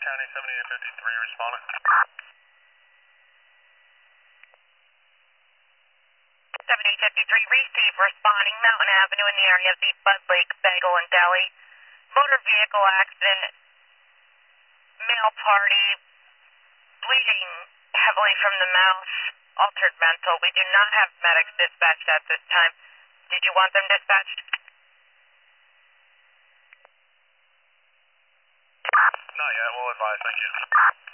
County 7853 responding. 7853, receive, responding, Mountain Avenue in the area of the Bud Lake Bagel and Deli. Motor vehicle accident, male party, bleeding heavily from the mouth, altered mental. We do not have medics dispatched at this time. Did you want them dispatched? Not yet, we'll advise, thank you.